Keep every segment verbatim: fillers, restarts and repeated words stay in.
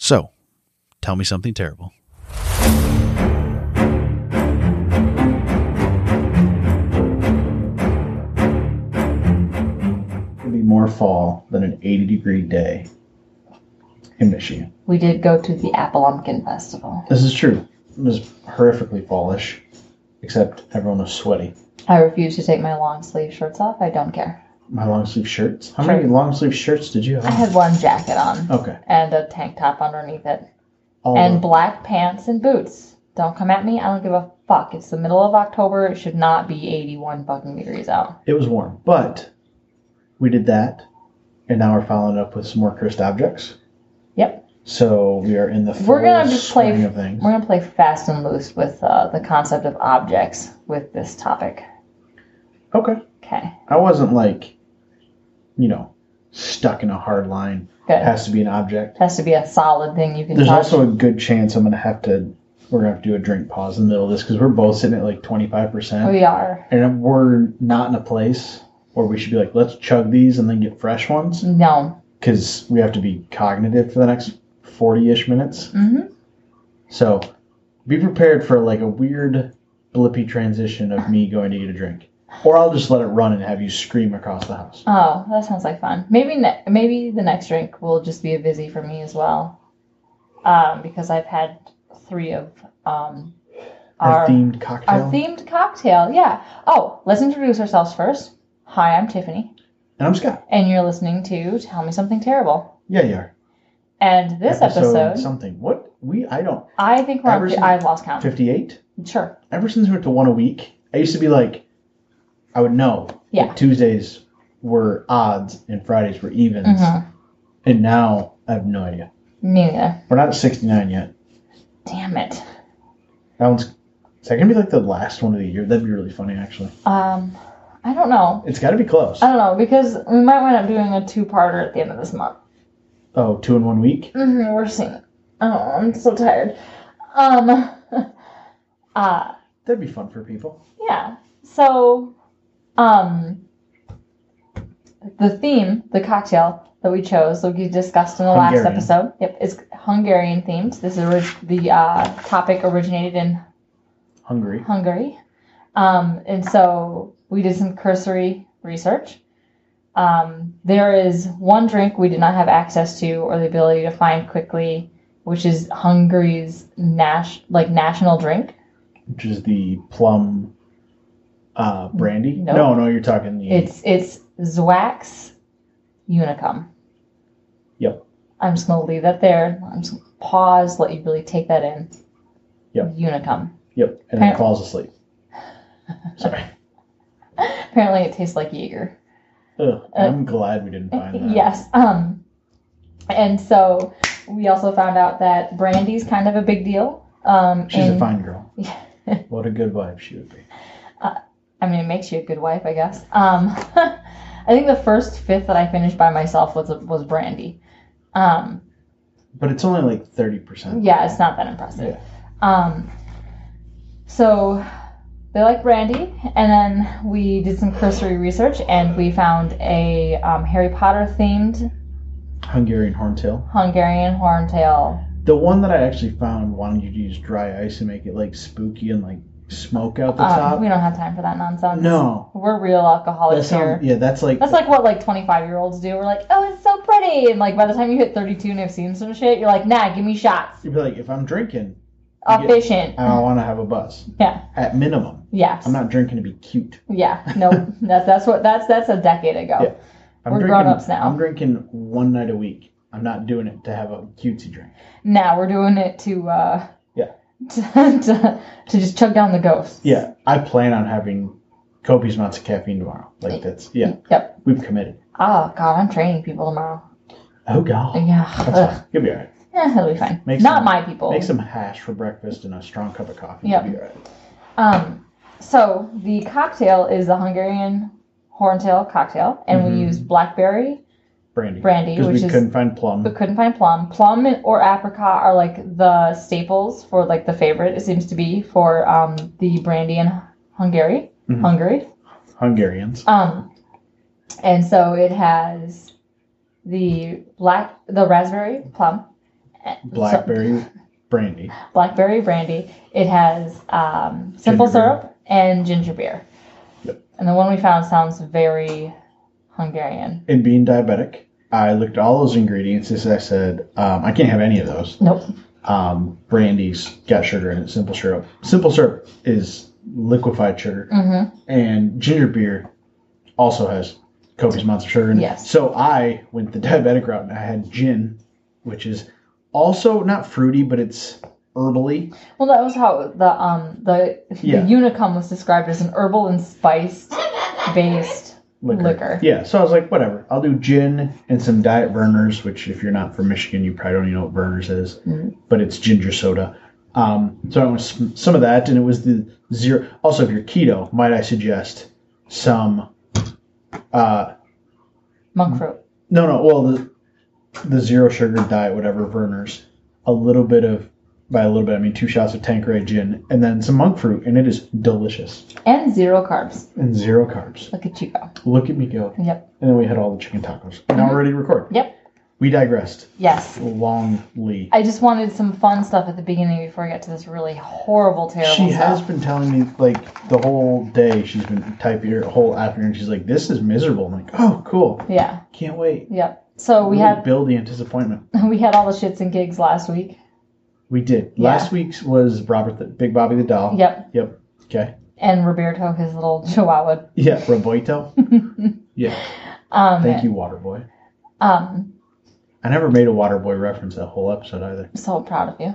So, tell me something terrible. It'd be more fall than an eighty degree day in Michigan. We did go to the Apple-Lumpkin Festival. This is true. It was horrifically fallish, except everyone was sweaty. I refuse to take my long sleeve shirts off. I don't care. My long sleeve shirts? How Sure. many long sleeve shirts did you have? I had one jacket on. Okay. And a tank top underneath it. All and of- black pants and boots. Don't come at me. I don't give a fuck. It's the middle of October. It should not be eighty-one fucking degrees out. It was warm, but we did that, and now we're following up with some more cursed objects. Yep. So we are in the full We're gonna just play. swing of things. We're gonna play fast and loose with uh, the concept of objects with this topic. Okay. Okay. I wasn't like, you know, stuck in a hard line. Good. It has to be an object. It has to be a solid thing you can There's touch. also a good chance I'm gonna have to. We're gonna have to do a drink pause in the middle of this because we're both sitting at like twenty-five percent, We are. and we're not in a place where we should be like, let's chug these and then get fresh ones, No. because we have to be cognitive for the next forty-ish minutes. Mm-hmm. So be prepared for like a weird blippy transition of me going to get a drink. Or I'll just let it run and have you scream across the house. Oh, that sounds like fun. Maybe ne- maybe the next drink will just be a busy for me as well, um, because I've had three of um, Our, our themed cocktail. our themed cocktail. Yeah. Oh, let's introduce ourselves first. Hi, I'm Tiffany, and I'm Scott. and you're listening to Tell Me Something Terrible. Yeah, you are. And this episode, Something. What? We, I don't. I think we're on. Ever fi- since- I've lost count. fifty-eight? Sure. Ever since we went to one a week, I used to be like, I would know. Yeah. That Tuesdays were odds and Fridays were evens. Mm-hmm. And now I have no idea. Me neither. We're not at sixty-nine yet. Damn it. That one's. Is that going to be like the last one of the year? That'd be really funny, actually. Um, I don't know. It's got to be close. I don't know because we might wind up doing a two-parter at the end of this month. Oh, two in one week? Mm-hmm, we're seeing. Oh, I'm so tired. Um, uh, That'd be fun for people. yeah. So, um, the theme, the cocktail that we chose, that we discussed in the last Hungarian. episode, yep, is Hungarian themed. This is orig- the uh, topic originated in Hungry. Hungary. Um, and so we did some cursory research. Um, there is one drink we did not have access to or the ability to find quickly, which is Hungary's nas- like national drink. Which is the plum uh, brandy? Nope. No, no, you're talking the... It's it's Zwax Unicum. Yep. I'm just gonna leave that there. I'm just gonna pause, let you really take that in. Yep. Unicum. Yep, and then Apparently- falls asleep. Sorry. Apparently, it tastes like Jaeger. Ugh, I'm glad we didn't find that. Yes. Um, and so we also found out that brandy's kind of a big deal. Um, She's and- a fine girl. What a good wife she would be. I mean, it makes you a good wife, I guess. Um, I think the first fifth that I finished by myself was was brandy. Um, But it's only like thirty percent. yeah, it's not that impressive. Yeah. Um, so they like brandy, and then we did some cursory research, and we found a um, Harry Potter themed Hungarian horntail. Hungarian horntail. The one that I actually found wanted you to use dry ice and make it like spooky and like smoke out the Um, top. we don't have time for that nonsense. No. We're real That alcoholics here. sound, yeah, that's like That's like what like twenty-five year olds do. We're like, oh, it's so pretty, and like by the time you hit thirty-two and have seen some shit, you're like, nah, give me shots. you'd be like, if I'm drinking, you get- Efficient. I want to have a buzz. Yeah. At minimum, Yes. I'm not drinking to be cute. Yeah. No. that's that's what that's that's a decade ago. Yeah. I'm We're drinking, grown-ups now. I'm drinking one night a week. I'm not doing it to have a cutesy drink. Now we're doing it to uh Yeah. to, to, to just chug down the ghosts. Yeah, I plan on having copious amounts of caffeine tomorrow. Like that's yeah, Yep. we've committed. Oh God, I'm training people tomorrow. Oh God, Yeah. that's Ugh. fine. You'll be alright. Yeah, it'll be fine. Make Not some- my people. Make some hash for breakfast and a strong cup of coffee. Yep. You'll be alright. Um, so the cocktail is the Hungarian horntail cocktail, and Mhm. we used blackberry, Brandy. brandy, Because which we is couldn't find plum. we couldn't find plum. Plum or apricot are like the staples for like the favorite. It seems to be for um the brandy in Hungary, Mhm. Hungary. Hungarians. Um, and so it has the black, the raspberry plum, So- Blackberry brandy. blackberry brandy. It has um, simple Ginger beer. syrup and ginger beer. Yep. And the one we found sounds very Hungarian. And being diabetic, I looked at all those ingredients. As I said, um, I can't have any of those. Nope. Um, brandy's got sugar in it. Simple syrup. Simple syrup is liquefied sugar, Mm-hmm. and ginger beer also has copious amounts of sugar in it. Yes. So I went the diabetic route, and I had gin, which is also not fruity, but it's herbally. Well, that was how the um the Yeah. the Unicum was described as an herbal and spice based Liquor. liquor. Yeah, so I was like, whatever. I'll do gin and some Diet Vernors, which if you're not from Michigan, you probably don't even know what Vernors is, Mhm. but it's ginger soda. Um, so I went with some of that, and it was the zero. Also, if you're keto, might I suggest some? Uh, Monk fruit. no, no. Well, the the zero sugar diet, whatever Vernors, a little bit of by a little bit, I mean two shots of Tanqueray gin, and then some monk fruit, and it is delicious And zero carbs. and zero carbs. Look at you go. Look at me go. Yep. And then we had all the chicken tacos. Now we're ready to record. Yep. We digressed Yes. longly. I just wanted some fun stuff at the beginning before I get to this really horrible, terrible She stuff. has been telling me like the whole day. She's been typing her whole afternoon. She's like, "This is miserable." I'm like, "Oh, cool. Yeah. Can't wait." Yep. So we Really had build the disappointment. we had all the shits and gigs last week. We did. Yeah. Last week's was Robert, the Big Bobby the doll. Yep. Yep. Okay. And Roberto, his little chihuahua. Yeah. Roboito. Yeah. Um, Thank you, Waterboy. Um, I never made a Waterboy reference that whole episode either. I'm so proud of you.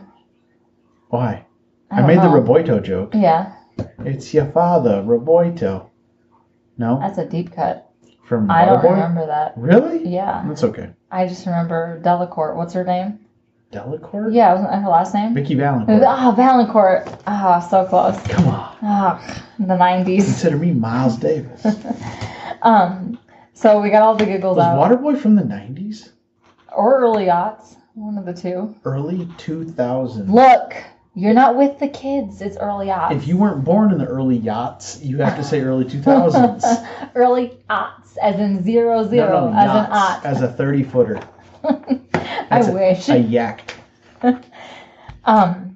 Why? I, don't made know. the Roboito joke. Yeah, It's your father, Roboito. No, that's a deep cut. from I don't Waterboy. remember that. Really? Yeah, That's okay. I just remember Delacourt. What's her name? Delacourt? Yeah, wasn't that her last name? Vicky Valancourt. Ah, Valancourt. Ah, so close. Come on. Ah, the nineties. Consider me Miles Davis. Was Um, so we got all the giggles out. Waterboy from the nineties? Or early aughts. One of the two. Early two thousands. Look, you're not with the kids. It's early aughts. If you weren't born in the early yachts, you have to say early two thousands. Early aughts, as in zero zero, no, no, as yachts, an aught. as a thirty footer. I That's a- wish. A yak. Um,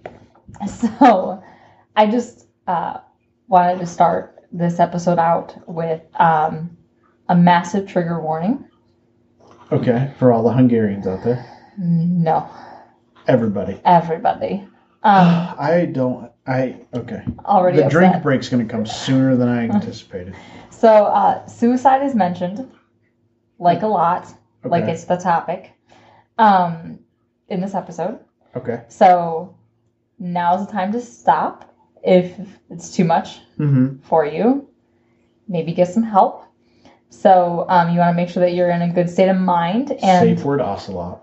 so I just uh, wanted to start this episode out with um, a massive trigger warning. Okay, for all the Hungarians out there. No, Everybody. everybody. Um, I don't. I. Okay. already The drink upset. break's going to come sooner than I anticipated. So uh, suicide is mentioned, like a lot, like Okay. it's the topic, um, in this episode. Okay. So now's the time to stop if it's too much Mm-hmm. for you. Maybe get some help. So um, you want to make sure that you're in a good state of mind, and Safe word ocelot.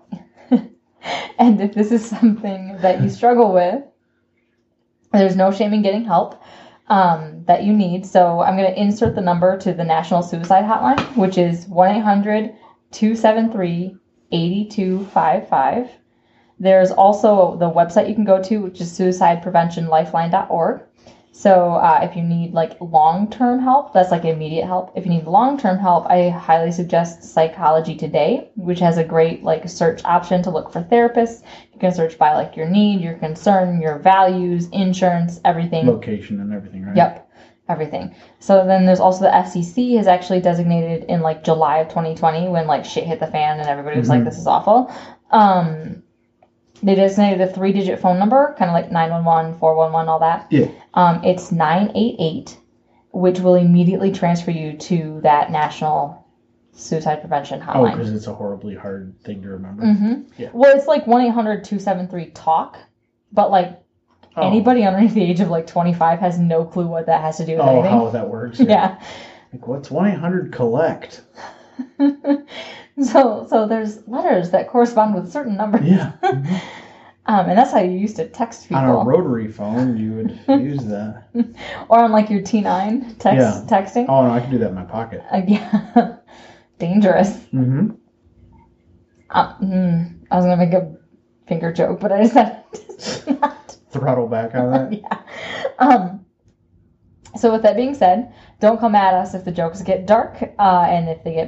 and if this is something that you struggle with, there's no shame in getting help um, that you need. So I'm going to insert the number to the National Suicide Hotline, which is one eight hundred two seven three eight two five five. There's also the website you can go to, which is suicide prevention lifeline dot org. So uh, if you need like long-term help, that's like immediate help. If you need long-term help, I highly suggest Psychology Today, which has a great like search option to look for therapists. You can search by like your need, your concern, your values, insurance, everything. Location and everything, right? Yep, everything. So then there's also the F C C is actually designated in like July of twenty twenty when like shit hit the fan and everybody was Mhm. like, this is awful. Um, they designated a three-digit phone number, kind of like nine one one, four one one, all that. Yeah. Um, it's nine eight eight, which will immediately transfer you to that National Suicide Prevention Oh, Hotline. because it's a horribly hard thing to remember. Mm-hmm. Yeah. Well, it's like one eight hundred two seven three talk, but like Oh. anybody underneath the age of like twenty-five has no clue what that has to do with Oh, anything. how that works. Yeah. Like, what's one eight hundred collect? so so there's letters that correspond with certain numbers. Yeah. Mhm. Um, and that's how you used to text people. On a rotary phone, you would use that. Or on like your T nine text Yeah. texting. Oh, no, I can do that in my pocket. Uh, yeah. Dangerous. Mm-hmm. Uh, mm, I was gonna make a finger joke, but I decided to not. Throttle back on that. Yeah. Um, so with that being said, don't come at us if the jokes get dark uh, and if they get bad.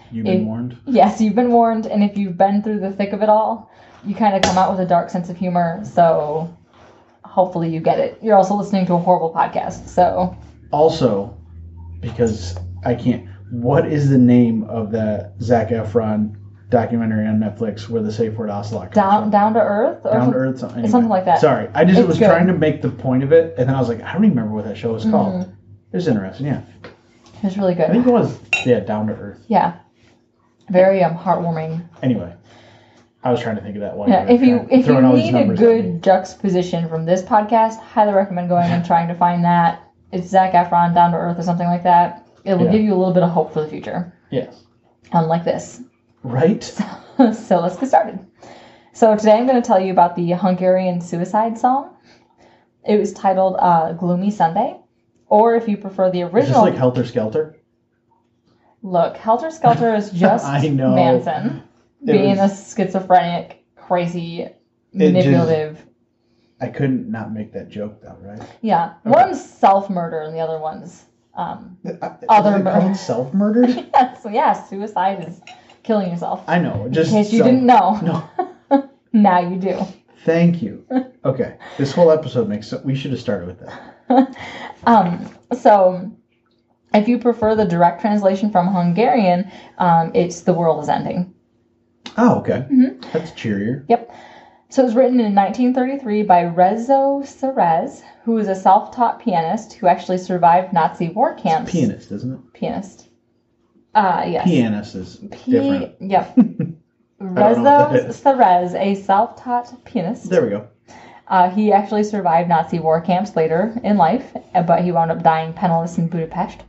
You've been If- warned. Yes, you've been warned, and if you've been through the thick of it all, you kind of come out with a dark sense of humor, so hopefully you get it. You're also listening to a horrible podcast, so... Also, because I can't... What is the name of that Zac Efron documentary on Netflix where the safe word Ocelot comes Down, from? down to Earth? Or Down some- to Earth? Something, It's something like that. Sorry. I just It's was good. trying to make the point of it, and then I was like, I don't even remember what that show was called. Mhm. It was interesting, yeah. It was really I think good. it was, yeah, Down to Earth. Yeah. Very um, heartwarming. Anyway, I was trying to think of that one. Yeah, if you if you throwing all these need a numbers at me. good juxtaposition from this podcast, highly recommend going and trying to find that. It's Zac Efron, Down to Earth, or something like that. It will Yeah. give you a little bit of hope for the future. Yes. Unlike this. Right? So let's get started. So today I'm going to tell you about the Hungarian suicide song. It was titled uh, Gloomy Sunday. Or if you prefer the Is this original... like Helter Skelter? Look, Helter Skelter is just I know. Manson It being was- a schizophrenic, crazy, just- manipulative... I couldn't not make that joke though, right? Yeah, Okay. one's self-murder and the other one's... Um, Other Other is it murder. called self-murdered? yeah, so yeah, suicide is killing yourself. I know. Just In case you self- didn't know. No. Now you do. Thank you. Okay. This whole episode makes sense. We should have started with that. um, so, if you prefer the direct translation from Hungarian, um, it's The World is Ending. Oh, okay. Mhm. That's cheerier. Yep. So it was written in nineteen thirty-three by Rezo Serez, who was a self-taught pianist who actually survived Nazi war camps. Pianist, isn't it? Pianist. Uh, yes. Pianist is P- different. Yep. I don't know what Rezo that is. Serez, a self-taught pianist. There we go. Uh, he actually survived Nazi war camps later in life, uh, but he wound up dying penniless in Budapest.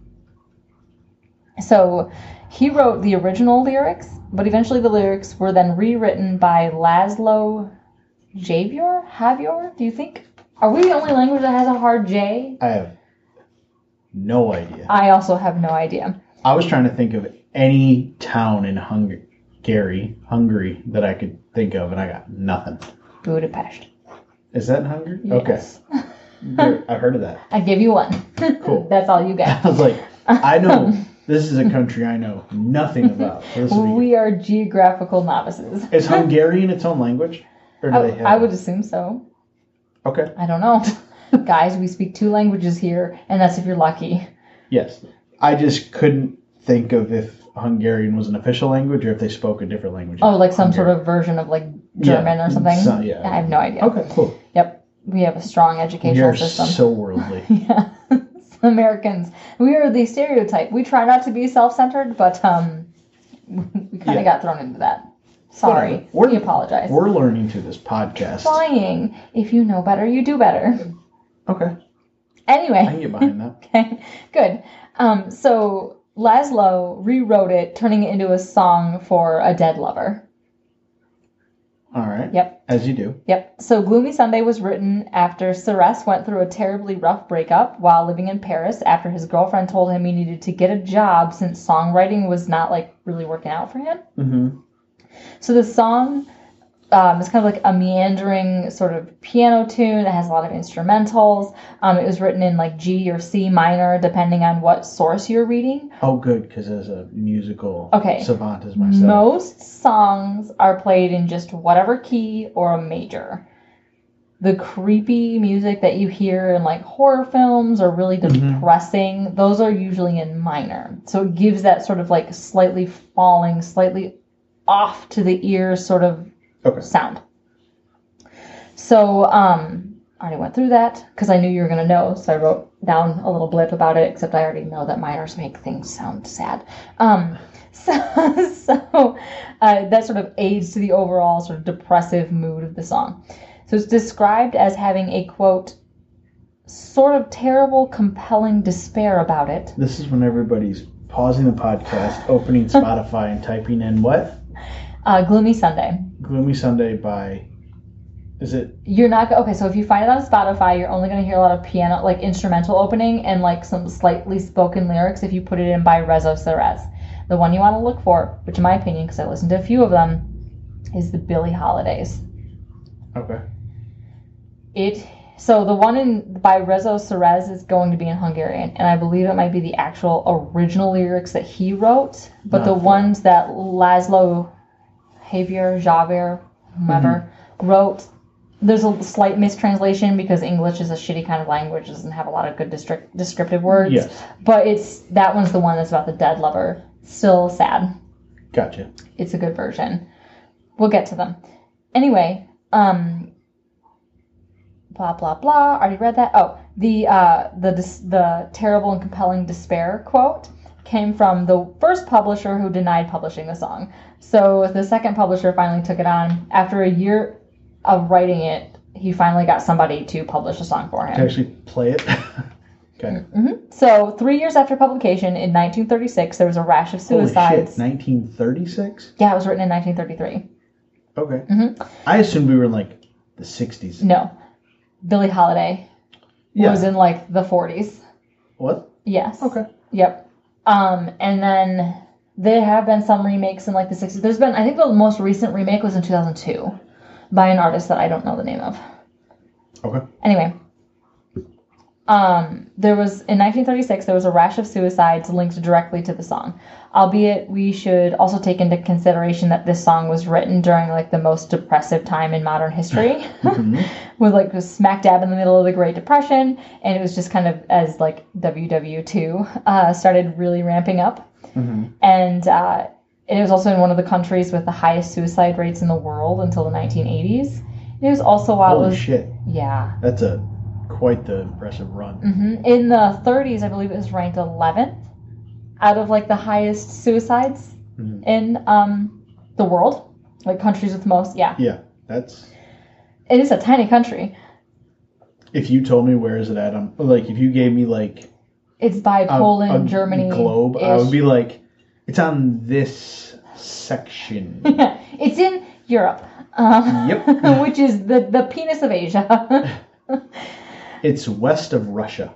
So he wrote the original lyrics, but eventually the lyrics were then rewritten by Laszlo Javier? Javier, do you think? Are we the only language that has a hard J? I have no idea. I also have no idea. I was trying to think of any town in Hungary, Hungary that I could think of, and I got nothing. Budapest. Is that in Hungary? Yes. Okay. There- I've heard of that. I give you one. Cool. That's all you get. I was like, I know this is a country I know nothing about. So this will be- We are geographical novices. Is Hungarian its own language? Or do I, they have I would assume so. Okay. I don't know. Guys, we speak two languages here, and that's if you're lucky. Yes. I just couldn't think of if Hungarian was an official language or if they spoke a different language. Oh, like some Hungarian. sort of version of like German Yeah, or something? so- yeah. I have no idea. Okay, cool. Yep. We have a strong educational You're system. so worldly. Yeah. Americans. We are the stereotype. We try not to be self-centered, but um, we kind of Yeah. got thrown into that. Sorry. Whatever. We're- we apologize. We're learning through this podcast. Trying. If you know better, you do better. Okay. Anyway. I can get behind that. Okay, good. Um, so Laszlo rewrote it, turning it into a song for a dead lover. All right. Yep, As you do. yep. So Gloomy Sunday was written after Ceres went through a terribly rough breakup while living in Paris after his girlfriend told him he needed to get a job since songwriting was not like really working out for him. Mm-hmm. So the song um, is kind of like a meandering sort of piano tune that has a lot of instrumentals. Um, it was written in like G or C minor, depending on what source you're reading. Oh, good, because as a musical Okay. savant as myself. Most songs are played in just whatever key or a major. The creepy music that you hear in like horror films or really Mhm. depressing, those are usually in minor. So it gives that sort of like slightly falling, slightly off to the ear sort of Okay. sound. So, um, I already went through that because I knew you were going to know, so I wrote down a little blip about it, except I already know that minors make things sound sad. Um, so so uh, that sort of aids to the overall sort of depressive mood of the song. So it's described as having a, quote, sort of terrible, compelling despair about it. This is when everybody's pausing the podcast, opening Spotify, and typing in what? Uh, Gloomy Sunday. Gloomy Sunday by... Is it... You're not go- okay. So if you find it on Spotify, you're only going to hear a lot of piano, like instrumental opening, and like some slightly spoken lyrics. If you put it in by Rezo Serez, the one you want to look for, which in my opinion, because I listened to a few of them, is the Billie Holidays. Okay. It So the one in by Rezo Serez is going to be in Hungarian, and I believe it might be the actual original lyrics that he wrote. But Not the fair. ones that Laszlo Javier, Javier, whoever wrote, there's a slight mistranslation because English is a shitty kind of language, doesn't have a lot of good destri- descriptive words. Yes. But it's that one's the one that's about the dead lover. Still sad. Gotcha. It's a good version. We'll get to them. Anyway, um, blah blah blah. Already read that. Oh, the uh, the dis- the terrible and compelling despair quote came from the first publisher who denied publishing the song. So the second publisher finally took it on after a year of writing it. He finally got somebody to publish a song for him. To actually play it. Okay. hmm So three years after publication, in nineteen thirty-six, there was a rash of Holy suicides. shit! nineteen thirty-six. Yeah, it was written in nineteen thirty-three. Okay. Mhm. I assumed we were in like the sixties. No, Billie Holiday Yeah. was in like the forties. What? Yes. Okay. Yep. Um, and then there have been some remakes in like the sixties. There's been, I think, the most recent remake was in two thousand two by an artist that I don't know the name of. Okay. Anyway, um, there was in nineteen thirty-six there was a rash of suicides linked directly to the song. Albeit, we should also take into consideration that this song was written during like the most depressive time in modern history, Mhm. with like was smack dab in the middle of the Great Depression, and it was just kind of as like W W two uh, started really ramping up, Mhm. and uh, it was also in one of the countries with the highest suicide rates in the world until the nineteen eighties. It was also while Holy it was shit! yeah. That's a quite the impressive run. hmm In the thirties, I believe it was ranked eleventh out of like the highest suicides Mhm. in um, the world, like countries with most. Yeah, Yeah, that's. it is a tiny country. If you told me where is it at, I'm like if you gave me like It's by a, Poland, a Germany, globe, I would be like, it's on this section. it's in Europe. Um, Yep. which is the the penis of Asia. It's west of Russia.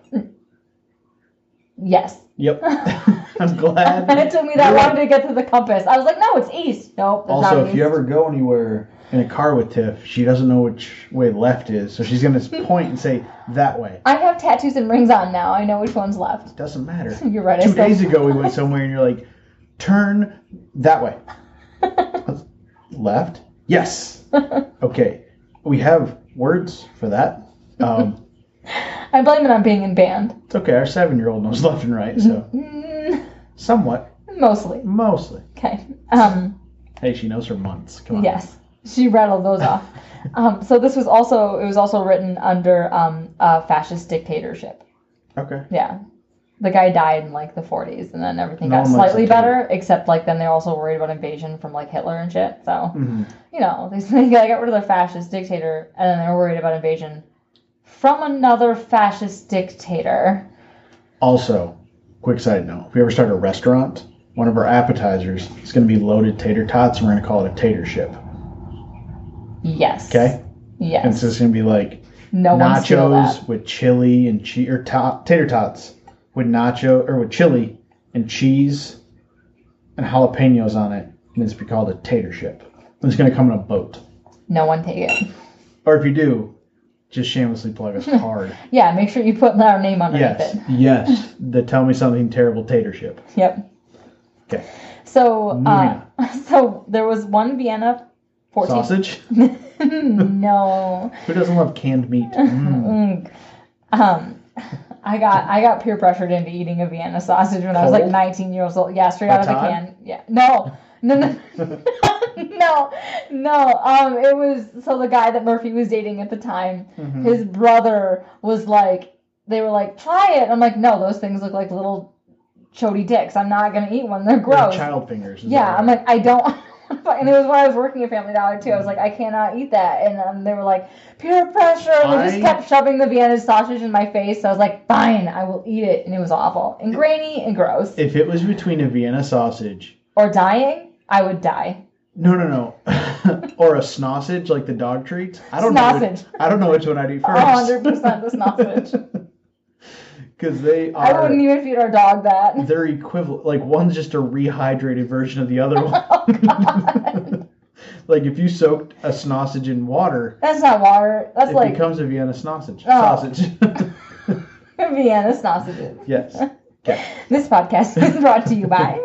Yes. Yep. I'm glad. it took me that long to get to the compass. I was like, no, it's east. Nope. It's Also, not if you east. ever go anywhere in a car with Tiff, she doesn't know which way left is, so she's gonna point and say that way. I have tattoos and rings on now. I know which one's left. Doesn't matter. You're right. I Two still- days ago, we went somewhere and you're like, turn that way. Left? Yes. Okay. We have words for that. Um, I blame it on being in band. it's okay. Our seven-year-old knows left and right, so Mm, somewhat, mostly. mostly. Okay. Um, Hey, she knows her months. Come on. yes. She rattled those off. Um, so this was also it was also written under um, a fascist dictatorship. Okay. Yeah. The guy died in like the forties, and then everything No got one likes slightly that better, except like then they're also worried about invasion from like Hitler and shit. So hmm you know they, they got rid of the fascist dictator, and then they're worried about invasion from another fascist dictator. Also, quick side note: if we ever start a restaurant, one of our appetizers is going to be loaded tater tots, and we're going to call it a tater ship. Yes. Okay. And Yes. it's just going to be like No one steal that. nachos with chili and cheese, or to- tater tots with nacho or with chili and cheese and jalapenos on it, and it's be called a tater ship. And it's going to come in a boat. No one take it. Or if you do, just shamelessly plug us hard. Yeah, make sure you put our name underneath Yes, it. yes, the Tell Me Something Terrible tater ship. Yep. Okay. So, Moving uh, so there was one Vienna fourteen. Sausage? No. Who doesn't love canned meat? Mm. Mm. Um, I got I got peer pressured into eating a Vienna sausage when I was like Cold? nineteen years old. Yeah, straight out of the Todd? can. Yeah. No. No. No. no. No. Um, it was so the guy that Murphy was dating at the time. Mhm. His brother was like, they were like, try it. I'm like, no, those things look like little chody dicks. I'm not gonna eat one. They're They're gross. child fingers. is Yeah, that I'm right? like, I don't. And it was when I was working at Family Dollar too. I was like, I cannot eat that. And um, they were like, peer pressure. And they just I- kept shoving the Vienna sausage in my face. So I was like, fine, I will eat it. And it was awful and grainy and gross. If it was between a Vienna sausage, Or dying, I would die. no, no, no, or a snossage like the dog treats, I don't know. Snossage. Which, I don't know which one I'd eat A first. hundred percent the snossage. Because they I are. wouldn't even feed our dog that. They're equivalent. Like one's just a rehydrated version of the other one. Oh, God. like if you soaked a sausage in water, That's not water. That's it like becomes a Vienna sausage. Oh. Sausage. Vienna sausages. Yes. Okay. This podcast is brought to you by.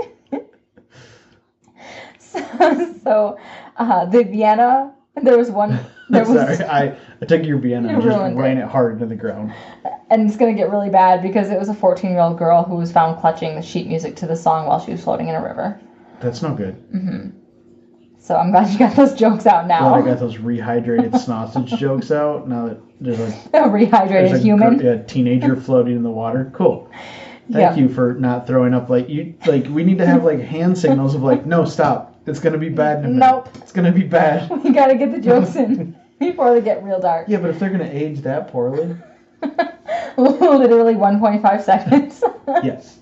so, so uh, the Vienna. There was one. There was, Sorry, I, I took your Vienna and You just ruined ran it. it hard into the ground. and it's gonna get really bad because it was a fourteen-year-old girl who was found clutching the sheet music to the song while she was floating in a river. That's no good. hmm So I'm glad you got those jokes out now. Glad I got those rehydrated sausage jokes out. Now that there's a, A rehydrated there's a, human. gr- a teenager floating in the water. Cool. Thank Yep. you for not throwing up like you like. We need to have like hand signals of like, no, stop. It's gonna be bad. In a minute. Nope. It's gonna be bad. We gotta get the jokes in before they get real dark. Yeah, but if they're gonna age that poorly, Literally one point five seconds. yes.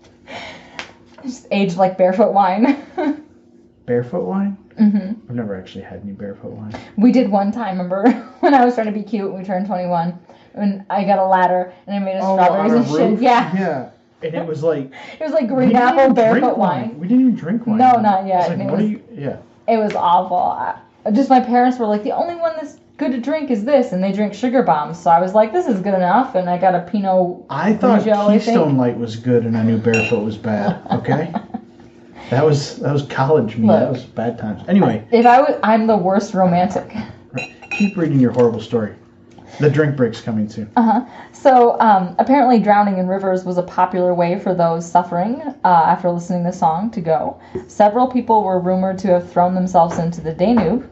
Just aged like barefoot wine. Barefoot wine? hmm I've never actually had any barefoot wine. We did one time, remember, when I was trying to be cute and we turned twenty-one. When I got a ladder and I made us strawberries on a and shit. roof? Yeah. Yeah. And it was like It was like we green didn't apple even drink barefoot wine. We didn't even drink wine. No, not yet. I was like, And it what was- are you? Yeah. It was awful. I, just my parents were like, the only one that's good to drink is this, and they drink sugar bombs. So I was like, this is good enough, and I got a Pinot. I thought Rougeau, I think. Keystone Light was good, and I knew barefoot was bad. Okay. that was that was college me. That Look. was bad times. Anyway, If I was, I'm the worst romantic. keep reading your horrible story. The drink break's coming soon. Uh-huh. So, um, apparently drowning in rivers was a popular way for those suffering uh, after listening to the song to go. Several people were rumored to have thrown themselves into the Danube.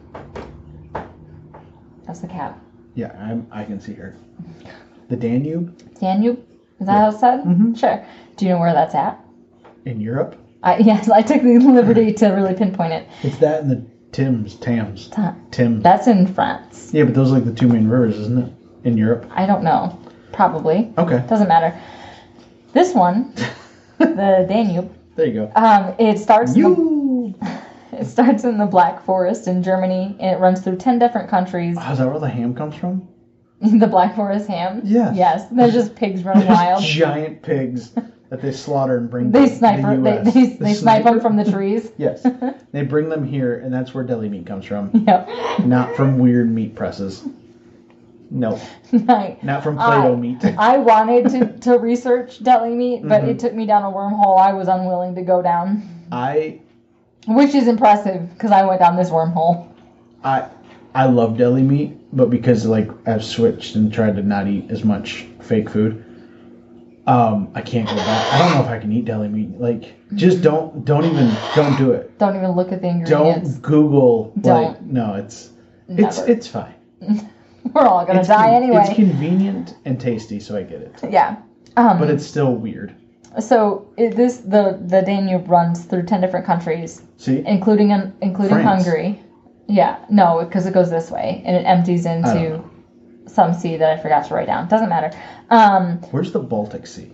That's the cat. Yeah, I'm, I can see her. The Danube Danube? Is that how it's said? Mhm. Sure. Do you know where that's at? in Europe. I, yes, I took the liberty to really pinpoint it. It's that and the Thames, Thames, Ta- Thames. That's in France. Yeah, but those are like the two main rivers, isn't it? In Europe. I don't know. Probably. Okay, Doesn't matter. This one, the Danube, there you go. um, it starts in the You. It starts in the Black Forest in Germany, and it runs through ten different countries. Oh, is that where the ham comes from? The Black Forest ham? Yes. Yes. There's just pigs running There's wild. giant pigs that they slaughter and bring. They to sniper. The They, U S. they, The they snipe them sniper? from the trees. Yes, they bring them here, and that's where deli meat comes from. Yep. Not from weird meat presses. No, Right. not from Play-Doh I- meat. I wanted to, to research deli meat, but Mhm. it took me down a wormhole I was unwilling to go down. I Which is impressive, because I went down this wormhole. I I love deli meat, but because like I've switched and tried to not eat as much fake food, um, I can't go back. I don't know if I can eat deli meat. Like, just don't don't even don't do it. Don't even look at the ingredients. Don't Google. Like, Don't. no, it's it's Never. it's fine. We're all gonna It's die con- anyway. It's convenient and tasty, so I get it. yeah. Um, But it's still weird. So it, this the the Danube runs through ten different countries, See, including an, including France. Hungary. Yeah, no, because it goes this way and it empties I don't into know. some sea that I forgot to write down. Doesn't matter. Um, where's the Baltic Sea?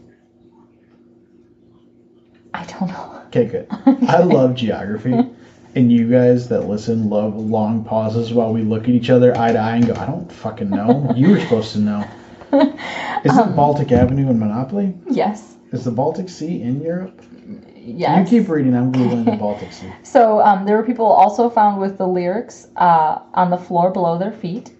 I don't know. Okay, good. I love geography, and you guys that listen love long pauses while we look at each other eye to eye and go, I don't fucking know. You were supposed to know. Isn't Um, Baltic Avenue in Monopoly? Yes. Is the Baltic Sea in Europe? Yes. You keep reading. I'm googling the Baltic Sea. So um, there were people also found with the lyrics uh, on the floor below their feet.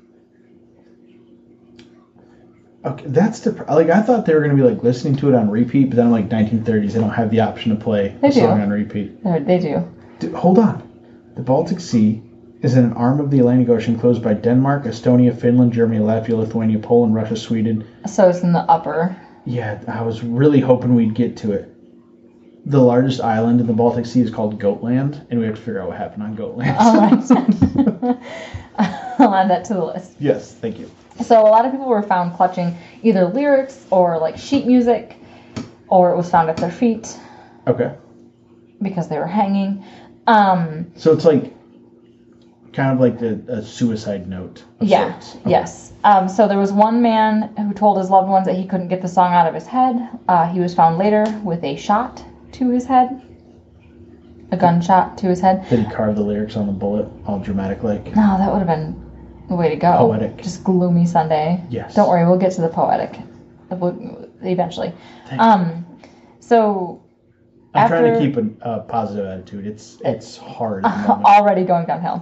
Okay, that's the like. I thought they were gonna be like listening to it on repeat, but then like nineteen thirties, they don't have the option to play They a song do. on repeat. There- They do. Dude, hold on. The Baltic Sea is an arm of the Atlantic Ocean closed by Denmark, Estonia, Finland, Germany, Latvia, Lithuania, Poland, Russia, Sweden. So it's in the upper. Yeah, I was really hoping we'd get to it. The largest island in the Baltic Sea is called Goatland, and we have to figure out what happened on Goatland. All right. I'll add that to the list. Yes, thank you. So a lot of people were found clutching either lyrics or like sheet music, or it was found at their feet Okay. because they were hanging. Um, So it's like kind of like the, a suicide note. Of yeah, sorts. Okay. yes. Um, so there was one man who told his loved ones that he couldn't get the song out of his head. Uh, he was found later with a shot to his head, a gunshot to his head. Did he carve the lyrics on the bullet, all dramatic like? No, that would have been the way to go. Poetic. Just gloomy Sunday. Yes. Don't worry, we'll get to the poetic We'll- eventually. Thank Um, so I'm trying to after- keep a, a positive attitude. It's it's hard. At the moment. already going downhill. Yep.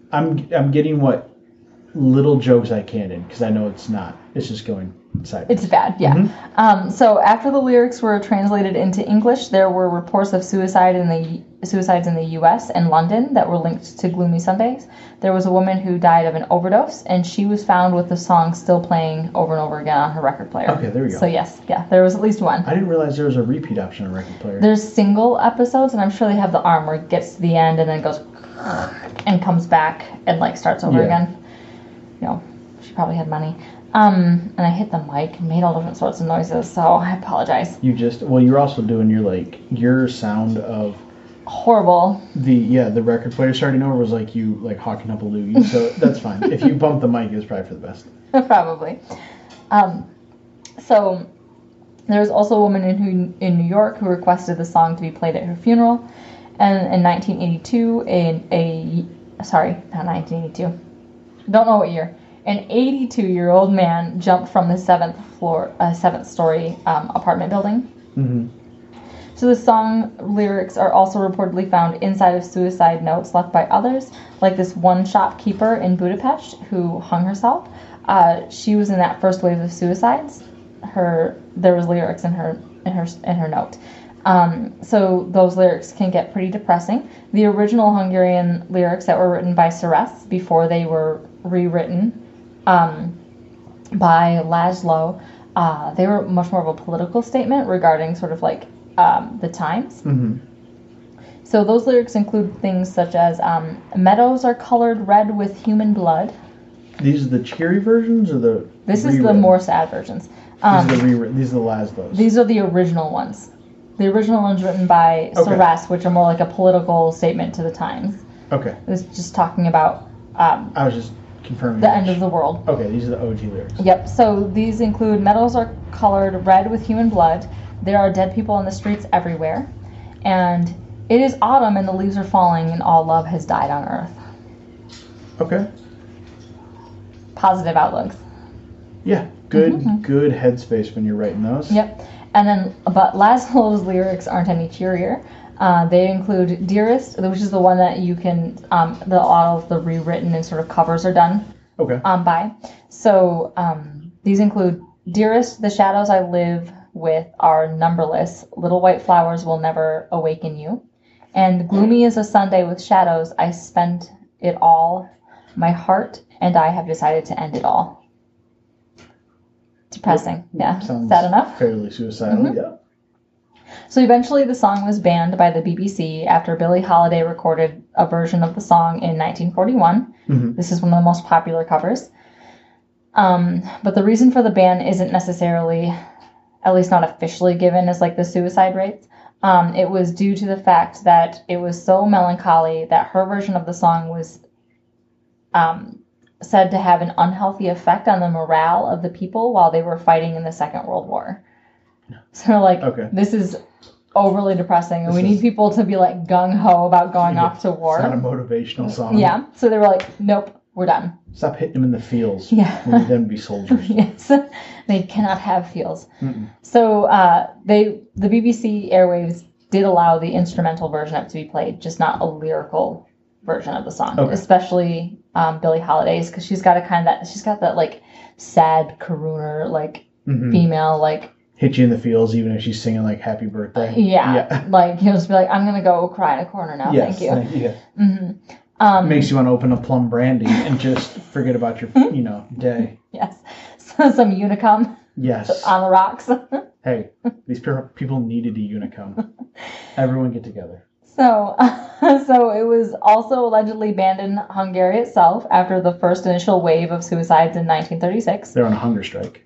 I'm I'm getting what little jokes I can in because I know it's not. It's just going sideways. It's bad, yeah. Mm-hmm. Um, so after the lyrics were translated into English, there were reports of suicide in the suicides in the U S and London that were linked to Gloomy Sundays. There was a woman who died of an overdose, and she was found with the song still playing over and over again on her record player. Okay, there we go. So yes, yeah, there was at least one. I didn't realize there was a repeat option on record player. There's single episodes, and I'm sure they have the arm where it gets to the end and then goes and comes back and like starts over Yeah. again. You know, she probably had money. Um, and I hit the mic and made all different sorts of noises, so I apologize. You just well, you're also doing your like your sound of horrible. The yeah, the record player starting over was like you like hawking up a loogie, so that's fine. If you bump the mic, it's probably for the best. Probably. Um, so there was also a woman in who, in New York who requested the song to be played at her funeral, and in nineteen eighty-two, a a sorry, not nineteen eighty-two, don't know what year. An eighty-two-year-old man jumped from the seventh floor, uh, seventh story um, apartment building. Mm-hmm. So the song lyrics are also reportedly found inside of suicide notes left by others, like this one shopkeeper in Budapest who hung herself. Uh, she was in that first wave of suicides. Her there was lyrics in her in her in her note. Um, so those lyrics can get pretty depressing. The original Hungarian lyrics that were written by Ceres before they were rewritten um, by Laszlo, uh, they were much more of a political statement regarding sort of like um, the times. Mm-hmm. So those lyrics include things such as um, meadows are colored red with human blood. These are the cheery versions or the This rewritten? is the more sad versions. Um, these are the rewritten. These are the Laszlos. These are the original ones. The original ones written by Okay. Ceres, which are more like a political statement to the times. Okay. It's just talking about um, I was just confirming. the which. end of the world. Okay, these are the O G lyrics. Yep, so these include meadows are colored red with human blood. There are dead people in the streets everywhere. And it is autumn and the leaves are falling and all love has died on earth. Okay. Positive outlooks. Yeah, good Mm-hmm. good headspace when you're writing those. Yep. And then, but Laszlo's lyrics aren't any cheerier. Uh, they include Dearest, which is the one that you can, um, the all of the rewritten and sort of covers are done Okay. um, by. So um, these include Dearest, the shadows I live with are numberless. Little white flowers will never awaken you. And gloomy is a Sunday with shadows. I spent it all. My heart and I have decided to end it all. Depressing. Yeah. Sounds Sad enough? fairly suicidal. Mhm. Yeah. So eventually the song was banned by the B B C after Billie Holiday recorded a version of the song in nineteen forty-one. Mm-hmm. This is one of the most popular covers. Um, but the reason for the ban isn't necessarily, at least not officially given, as like the suicide rates. Um, it was due to the fact that it was so melancholy that her version of the song was um, said to have an unhealthy effect on the morale of the people while they were fighting in the Second World War. So they're like, Okay. this is overly depressing, and This we is- need people to be like gung-ho about going Yeah, off to war. It's not a motivational song. Yeah, so they were like, nope, we're done. Stop hitting them in the feels. Yeah. We need them to be soldiers. Yes, they cannot have feels. Mm-mm. So uh, they, the B B C airwaves did allow the instrumental version of it to be played, just not a lyrical version of the song. Okay. Especially um, Billie Holiday's, because she's got a kind of that, she's got that like sad crooner, like Mhm. female, like Hit you in the feels even if she's singing like Happy Birthday. yeah, Yeah. like you'll just be like, I'm gonna go cry in a corner now. Yes, Thank you. yeah. hmm Um, Makes you want to open a plum brandy and just forget about your, you know, day. yes, so some Unicum Yes. on the rocks. Hey, these pe- people needed a unicum. Everyone get together. So, so it was also allegedly banned in Hungary itself after the first initial wave of suicides in nineteen thirty-six. They're on a hunger strike.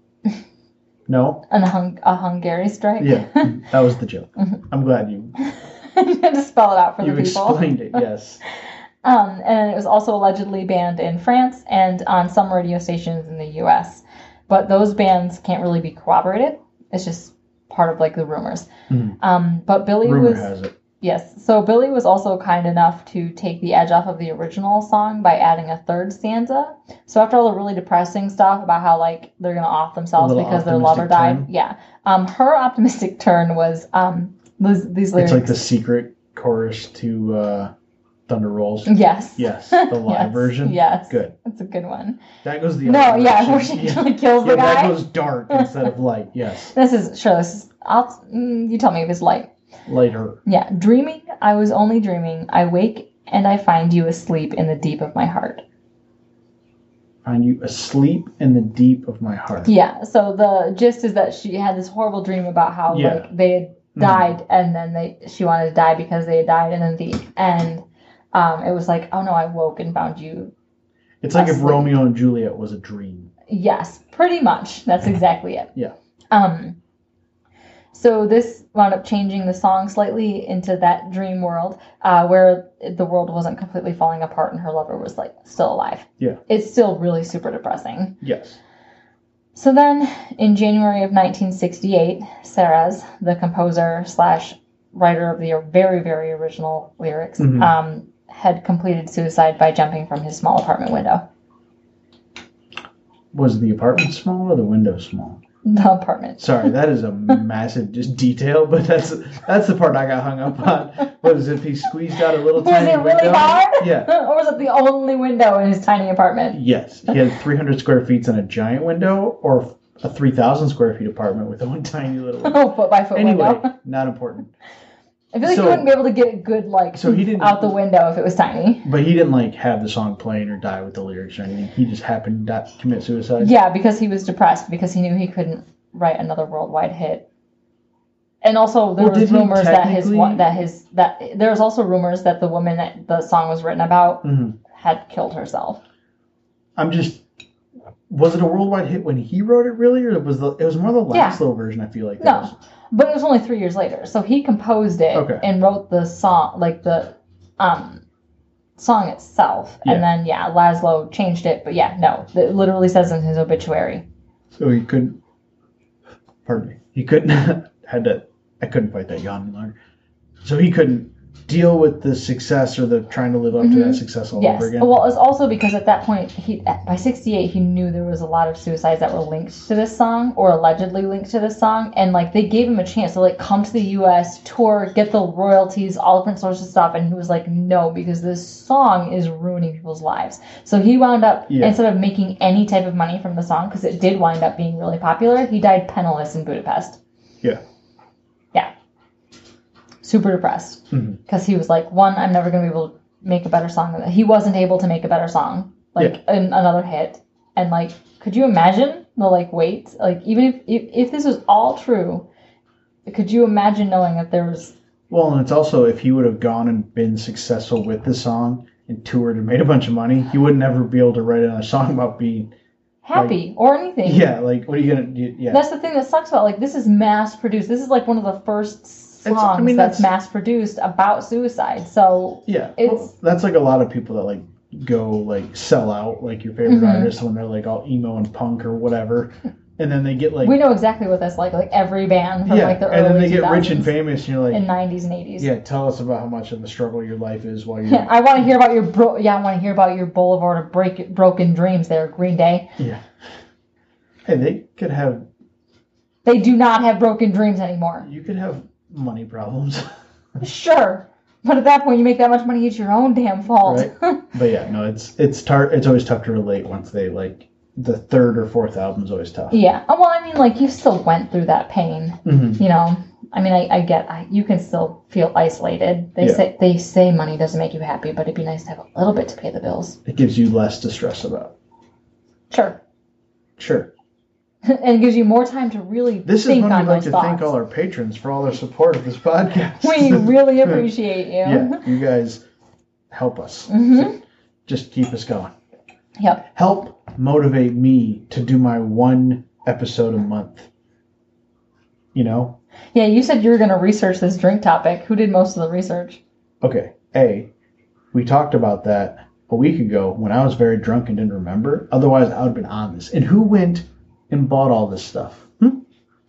No? An hung- a Hungary strike. Yeah, that was the joke. I'm glad you You had to spell it out for you the people. explained it. Yes. Um, and it was also allegedly banned in France and on some radio stations in the U S. But those bans can't really be corroborated. It's just part of like the rumors. Mhm. Um, but Billie Rumor was has it. yes. So Billie was also kind enough to take the edge off of the original song by adding a third stanza. So after all the really depressing stuff about how like they're gonna off themselves little because their lover optimistic died, turn. yeah. Um, her optimistic turn was um these, these lyrics. It's like the secret chorus to uh, Thunder Rolls. Yes. Yes, the live Yes. version. Yes. Good. That's a good one. That goes the No, other yeah, where direction. she Yeah. actually kills Yeah, the guy. that goes dark instead of light. Yes, This is sure. This is. I'll. mm, You tell me if it's light. later. Yeah. Dreaming. I was only dreaming. I wake and I find you asleep in the deep of my heart. Find you asleep in the deep of my heart. Yeah. So the gist is that she had this horrible dream about how Yeah. like they had Mhm. died and then they she wanted to die because they had died, and then the end. Um, it was like, oh no, I woke and found you. It's like if Asleep. Romeo and Juliet was a dream. Yes, pretty much. That's exactly it. Yeah. Um. So this wound up changing the song slightly into that dream world, uh, where the world wasn't completely falling apart and her lover was like still alive. Yeah. It's still really super depressing. Yes. So then, in January of nineteen sixty-eight, Serraz, the composer slash writer of the very, very original lyrics, Mhm. um, had completed suicide by jumping from his small apartment window. Was the apartment small or the window small? The apartment. Sorry, that is a massive just detail, but that's that's the part I got hung up on. What is it, if he squeezed out a little Was tiny it really window? hard? Yeah. Or was it the only window in his tiny apartment? Yes. He had three hundred square feet and a giant window, or a three thousand square feet apartment with one tiny little window. Oh, foot by foot Anyway, window. not important. I feel like so- you wouldn't be able to get it good, like, So he didn't- out the window if it was tiny. But he didn't like have the song playing or die with the lyrics or anything. He just happened to die- commit suicide. Yeah, because he was depressed because he knew he couldn't write another worldwide hit. And also there Well, was did he rumors that his technically- wa- that his that there was also rumors that the woman that the song was written about hmm had killed herself. I'm just. Was it a worldwide hit when he wrote it, really, or was the? It was more the Yeah. Laszlo version. I feel like. that No. was- But it was only three years later. So he composed it Okay. and wrote the song, like the um, song itself. Yeah. And then, yeah, Laszlo changed it. But yeah, no. It literally says in his obituary. So he couldn't. Pardon me. He couldn't. Had to. I couldn't fight that yawn any longer. So he couldn't deal with the success or the trying to live up to Mhm. that success all Yes. over again. Well, it's also because at that point, he by sixty-eight, he knew there was a lot of suicides that were linked to this song or allegedly linked to this song. And, like, they gave him a chance to, like, come to the U S, tour, get the royalties, all different sorts of stuff. And he was like, no, because this song is ruining people's lives. So he wound up, Yeah. instead of making any type of money from the song, because it did wind up being really popular, he died penniless in Budapest. Yeah. Yeah. Super depressed. Mhm. Because he was like, one, I'm never going to be able to make a better song than that. He wasn't able to make a better song, like an, another hit. And, like, could you imagine the, like, weight? Like, even if, if if this was all true, could you imagine knowing that there was... Well, and it's also if he would have gone and been successful with the song and toured and made a bunch of money, he would never be able to write another song about being. happy or anything. Yeah, like what are you gonna do? Yeah. That's the thing that sucks about, like, this is mass produced. This is like one of the first songs I mean, that's, that's- mass produced about suicide. So Yeah, It's- well, that's like a lot of people that like go like sell out like your favorite Mhm. artist when they're like all emo and punk or whatever, and then they get like we know exactly what that's like. Like every band from yeah, like the and then early they get rich and two thousands famous, and you're like, in nineties and eighties. yeah, tell us about how much of a struggle your life is while you're Yeah, I want to hear about your bro- yeah, I want to hear about your Boulevard of break- Broken Dreams there, Green Day. yeah. Hey, they could have They do not have broken dreams anymore. you could have money problems, Sure. But at that point, you make that much money, it's your own damn fault. but yeah, no, it's it's tar- it's always tough to relate once they like the third or fourth album is always tough. Yeah. Oh, well, I mean, like, you still went through that pain. Mm-hmm. You know, I mean, I, I get, I, you can still feel isolated. They Yeah. say they say money doesn't make you happy, but it'd be nice to have a little bit to pay the bills. It gives you less to stress about. Sure. Sure. And it gives you more time to really This is think when on we'd like those to thoughts. thank all our patrons for all their support of this podcast. We really appreciate you. Yeah, you guys help us. hmm Just keep us going. Yep. Help motivate me to do my one episode a month. You know? Yeah, you said you were going to research this drink topic. Who did most of the research? Okay, A, we talked about that a week ago when I was very drunk and didn't remember. Otherwise, I would have been on this. And who went and bought all this stuff? Hmm?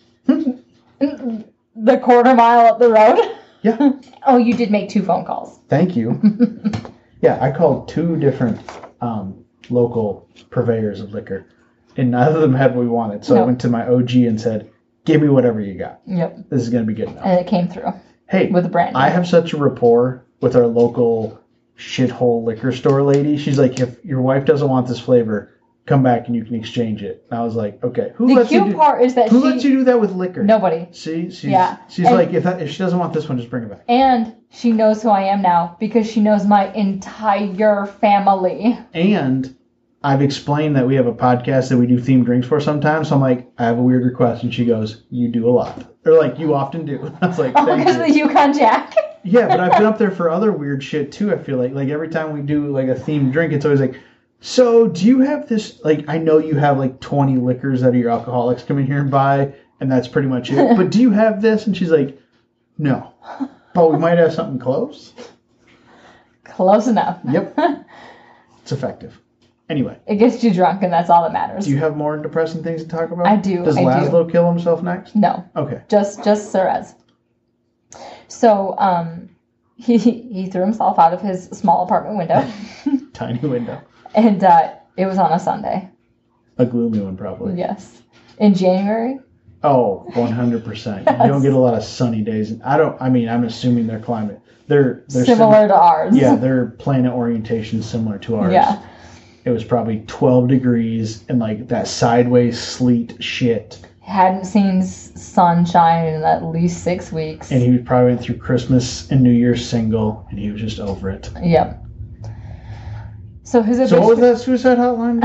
The quarter mile up the road? Yeah. Oh, you did make two phone calls. Thank you. Yeah, I called two different um, local purveyors of liquor, and neither of them had what we wanted. So I No. went to my O G and said, give me whatever you got. Yep. This is going to be good enough. And it came through Hey, with a brand. I have such a rapport with our local shithole liquor store lady. She's like, if your wife doesn't want this flavor, come back and you can exchange it. And I was like, okay. Who The lets you cute do, part is that Who she, lets you do that with liquor? nobody. See, she's Yeah. she's And- like, if that, if she doesn't want this one, just bring it back. And she knows who I am now because she knows my entire family. And I've explained that we have a podcast that we do themed drinks for sometimes. So I'm like, I have a weird request, and she goes, "You do a lot," or like, "You often do." I was like, Oh, "Thank because you." of the Yukon Jack. Yeah, but I've been up there for other weird shit too. I feel like like every time we do like a themed drink, it's always like, "So do you have this?" Like, I know you have like twenty liquors that are your alcoholics come in here and buy, and that's pretty much it. But do you have this? And she's like, "No, but we might have something close." Close enough. Yep, it's effective. Anyway, It gets you drunk, and that's all that matters. do you have more depressing things to talk about? I do, Does I do. Laszlo kill himself next? No, Okay. just just Cerez. So um, he he threw himself out of his small apartment window, Tiny window. and uh, it was on a Sunday. A gloomy one, probably. Yes, in January. Oh, one hundred percent. Yes. You don't get a lot of sunny days. I don't, I mean, I'm assuming their climate. They're, they're Similar to ours. Yeah, their planet orientation is similar to ours. Yeah. It was probably twelve degrees and like that sideways sleet shit. Hadn't seen s- sunshine in at least six weeks. And he probably went through Christmas and New Year's single and he was just over it. Yep. So his So what was that suicide hotline?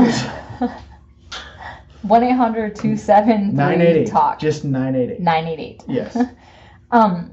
one eight hundred two seven nine eight three eight. talk Just nine eight eight. nine eight eight. Yes. Um.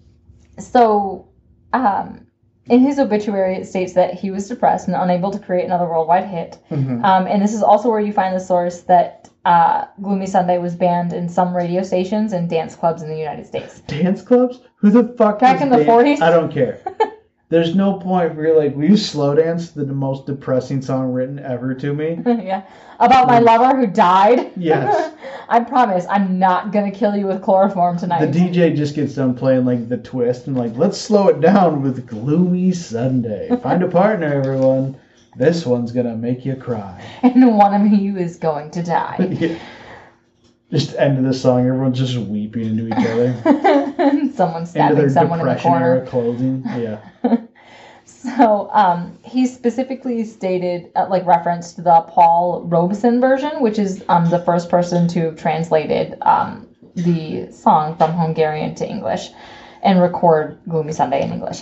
So, um, in his obituary, it states that he was depressed and unable to create another worldwide hit. Mhm. Um, and this is also where you find the source that uh, Gloomy Sunday was banned in some radio stations and dance clubs in the United States. Dance clubs? Who the fuck Back was in the dan- forties? I don't care. There's no point where you're like, will you slow dance the most depressing song written ever to me? Yeah. About my lover who died. Yes. I promise I'm not gonna kill you with chloroform tonight. The D J just gets done playing like the twist and like, let's slow it down with Gloomy Sunday. Find a partner, everyone. This one's gonna make you cry. And one of you is going to die. Yeah. Just end of the song, everyone's just weeping into each other. Someone Into stabbing their someone in the depression corner. era clothing. Yeah. So um, he specifically stated, uh, like, referenced the Paul Robeson version, which is um, the first person to have translated um, the song from Hungarian to English and record Gloomy Sunday in English.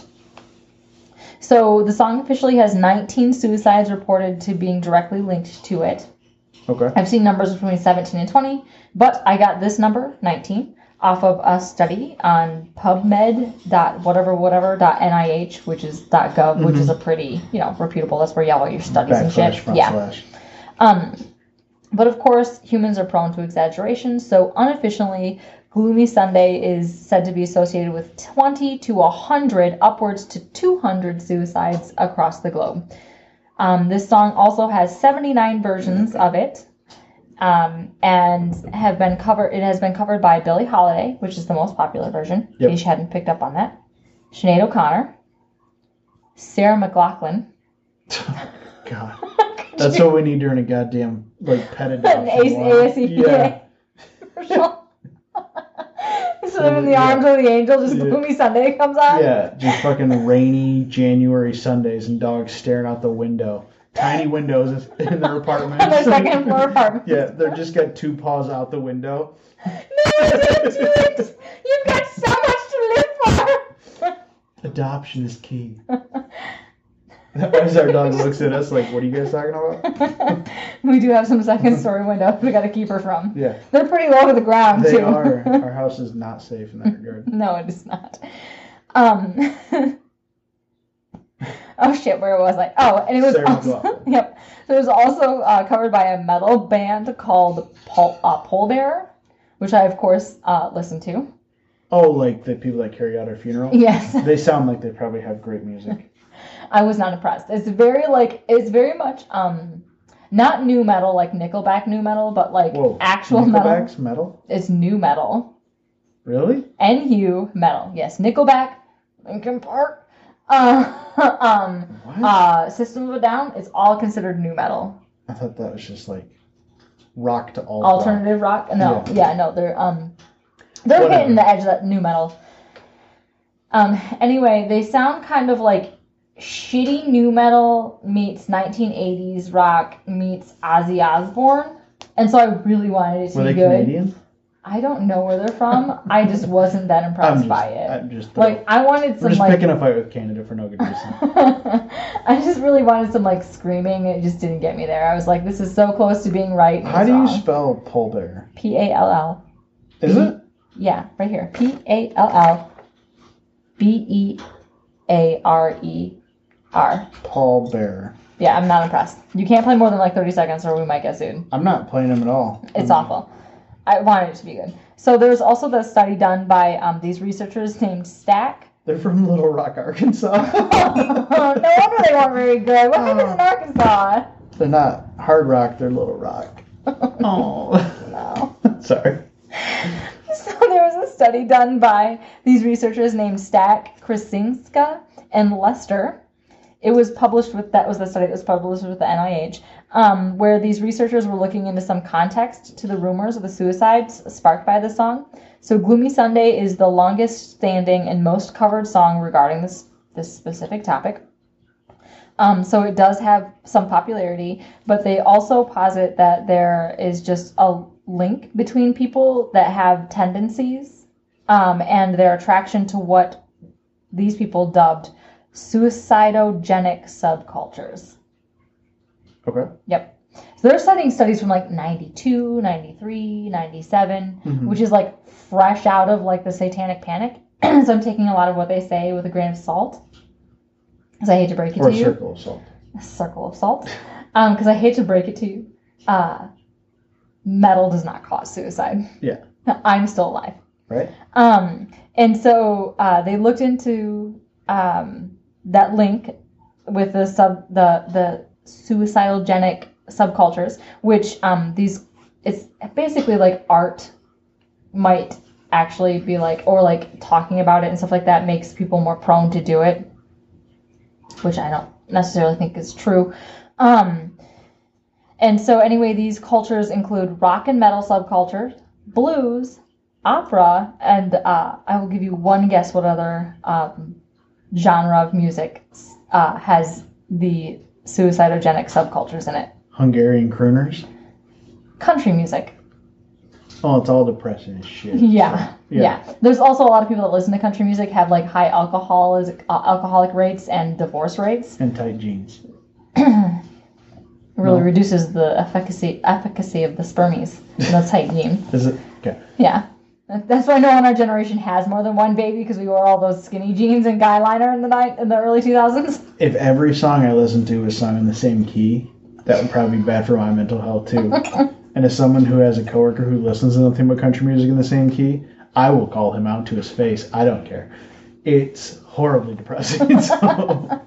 So the song officially has nineteen suicides reported to being directly linked to it. Okay. I've seen numbers between seventeen and twenty, but I got this number, nineteen, off of a study on PubMed dot whatever whatever dot N I H, which is .gov, which is a pretty, you know, reputable. That's where you have all your studies and Backslash, shit. front Yeah. slash. Um, but of course, humans are prone to exaggeration, so unofficially, Gloomy Sunday is said to be associated with twenty to one hundred, upwards to two hundred suicides across the globe. Um, this song also has seventy-nine versions of it, um, and have been covered. It has been covered by Billie Holiday, which is the most popular version, in Yep. case you hadn't picked up on that. Sinead O'Connor, Sarah McLachlan, God. That's what we need during a goddamn, like, pet an adoption. A- line. A S E P Yeah. A. Instead of in the arms of the angel, just Yeah. Gloomy Sunday comes on. Yeah, just fucking rainy January Sundays and dogs staring out the window. Tiny windows in their apartment. On their second floor apartment. Yeah, they're just got two paws out the window. No, don't do it. You've got so much to live for. Adoption is key. As our dog looks at us like, what are you guys talking about? We do have some second story windows we got to keep her from. Yeah, They're pretty low to the ground, they too. are. Our house is not safe in that regard. No, it is not. Um. Oh shit! Where was I? Oh, and it was Sarah also, McLachlan. yep. So it was also uh, covered by a metal band called Pol, uh, Pole Bearer, which I of course uh, listened to. Oh, like the people that carry out our funeral? Yes, They sound like they probably have great music. I was not impressed. It's very like it's very much um not new metal like Nickelback new metal, but like Whoa. actual metal. Nickelback's metal? It's new metal. Really? N U metal. Yes, Nickelback, Linkin Park, uh, um, What? uh, System of a Down. It's all considered new metal. I thought that was just like rock to all Alternative rock. No, Yeah. yeah, no, they're um, they're Whatever. hitting the edge of that new metal. Um. Anyway, they sound kind of like shitty new metal meets nineteen eighties rock meets Ozzy Osbourne. And so I really wanted it to Were be they good. Canadian? I don't know where they're from. I just wasn't that impressed I'm just, by it. I'm just Like, I wanted we're some, just like... picking a fight with Canada for no good reason. I just really wanted some, like, screaming. It just didn't get me there. I was like, this is so close to being right. How do you spell Paul Bear? P A L L. Is it? Yeah, right here. P A L L B E A R E R. Paul Bear. Yeah, I'm not impressed. You can't play more than like thirty seconds or we might get sued. I'm not playing him at all. It's I'm... awful. I wanted it to be good. So there was also the study done by um, these researchers named Stack. They're from Little Rock, Arkansas. No wonder they weren't very good. What happens in Arkansas? They're not Hard Rock, they're Little Rock. Oh. No. Sorry. So there was a study done by these researchers named Stack, Krasinska, and Lester. It was published with, that was the study that was published with the N I H, um, where these researchers were looking into some context to the rumors of the suicides sparked by this song. So Gloomy Sunday is the longest standing and most covered song regarding this, this specific topic. Um, so it does have some popularity, but they also posit that there is just a link between people that have tendencies um, and their attraction to what these people dubbed suicidogenic subcultures. Okay. Yep. So they're studying studies from like ninety-two, ninety-three, ninety-seven, Mm-hmm. which is like fresh out of like the Satanic Panic. So I'm taking a lot of what they say with a grain of salt. Because I hate to break it Or to a you. circle of salt. A circle of salt. Um, because I hate to break it to you. Uh, metal does not cause suicide. Yeah. I'm still alive. Right? Um, and so uh, they looked into um, that link with the sub the the suicidogenic subcultures, which um, these it's basically like art might actually be like, or like talking about it and stuff like that makes people more prone to do it, which I don't necessarily think is true. Um, and so anyway, these cultures include rock and metal subcultures, blues, opera, and uh, I will give you one guess what other um, genre of music uh, has the suicidogenic subcultures in it. Hungarian crooners? Country music. Oh, it's all depressing as shit. Yeah, So, yeah, yeah. There's also a lot of people that listen to country music have like high alcoholic uh, alcoholic rates and divorce rates. And tight jeans. It really No. reduces the efficacy efficacy of the spermies in the tight jean. Is it? Okay. Yeah. That- That's why no one in our generation has more than one baby, because we wore all those skinny jeans and guy liner in the night in the early two thousands. If every song I listened to was sung in the same key, that would probably be bad for my mental health too. And as someone who has a coworker who listens to nothing but country music in the same key, I will call him out to his face. I don't care. It's horribly depressing. So.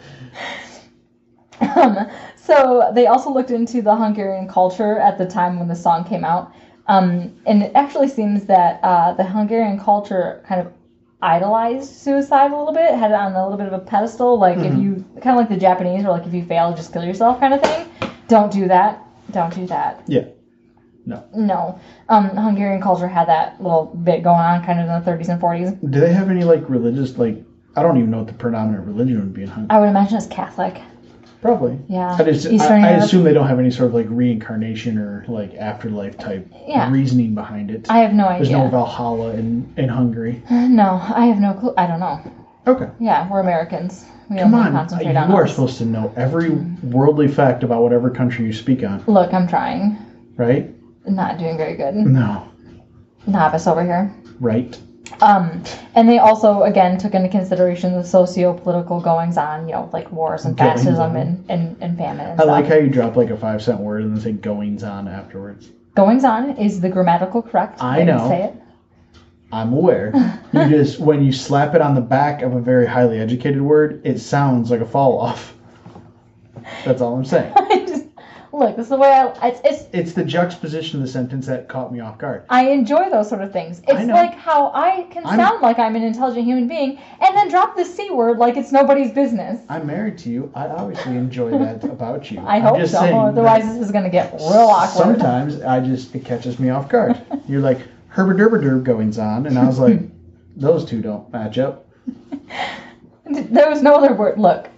Um, so they also looked into the Hungarian culture at the time when the song came out. Um, and it actually seems that uh, the Hungarian culture kind of idolized suicide a little bit, had it on a little bit of a pedestal. Like if you, kind of like the Japanese, where like if you fail, just kill yourself kind of thing. Don't do that. Don't do that. Yeah. No. No. Um, Hungarian culture had that little bit going on kind of in the thirties and forties. Do they have any like religious, like, I don't even know what the predominant religion would be in Hungary. I would imagine it's Catholic. Probably. Yeah. I, just, Eastern I, I Europe. assume they don't have any sort of like reincarnation or like afterlife type Yeah. reasoning behind it. I have no There's idea. no Valhalla in, in Hungary. No, I have no clue. I don't know. Okay. Yeah, we're Americans. We Come only on. concentrate You on are us. supposed to know every worldly fact about whatever country you speak on, Look, I'm trying. right? Not doing very good. No. Novice over here. Right? Um, and they also, again, took into consideration the socio-political goings-on, you know, like wars and Goings fascism on. and, and, and famine and I stuff. like how you drop like a five cent word and then say goings on afterwards. Goings-on is the grammatical correct I way know. to say it. I'm aware. You just, when you slap it on the back of a very highly educated word, it sounds like a fall off. That's all I'm saying. I just, look, this is the way I, it's, it's, It's the juxtaposition of the sentence that caught me off guard. I enjoy those sort of things. I It's know. like how I can I'm- sound like I'm an intelligent human being and then drop the C word like it's nobody's business. I'm married to you. I obviously enjoy that about you. I I'm hope just so. saying Otherwise, that this is going to get real awkward. sometimes I just, it catches me off guard. You're like, herberderberderb goings on, and I was like, those two don't match up. There was no other word. Look,